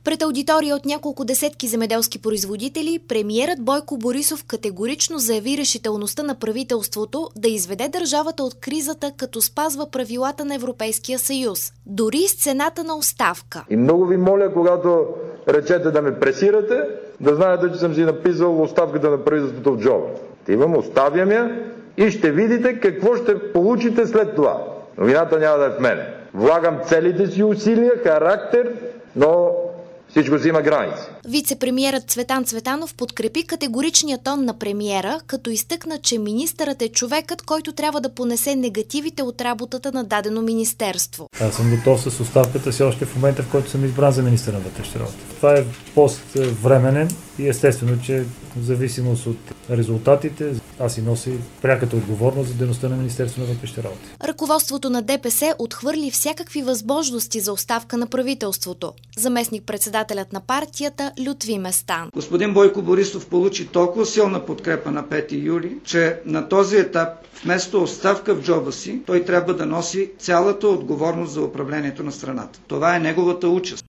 Пред аудитория от няколко десетки земеделски производители, премиерът Бойко Борисов категорично заяви решителността на правителството да изведе държавата от кризата, като спазва правилата на Европейския съюз, дори с цената на оставка. И много ви моля, когато речете да ме пресирате, да знаете, че съм си написал оставката на правителството в джоба. Оставям я и ще видите какво ще получите след това. Новината няма да е в мене. Влагам целите си усилия, характер, но всичко си има граници. Вице-премиерът Цветан Цветанов подкрепи категоричния тон на премиера, като изтъкна, че министърът е човекът, който трябва да понесе негативите от работата на дадено министерство. Аз съм готов с оставката си още в момента, в който съм избран за министър на вътрешните работи. Това е пост временен и естествено, че в зависимост от резултатите, аз си носи пряката отговорност за дейността на Министерството на вътрешните работи. Ръководството на ДПС отхвърли всякакви възможности за оставка на правителството. Заместник-председателят на партията Лютви Местан. Господин Бойко Борисов получи толкова силна подкрепа на 5 юли, че на този етап вместо оставка в джоба си, той трябва да носи цялата отговорност за управлението на страната. Това е неговата участ.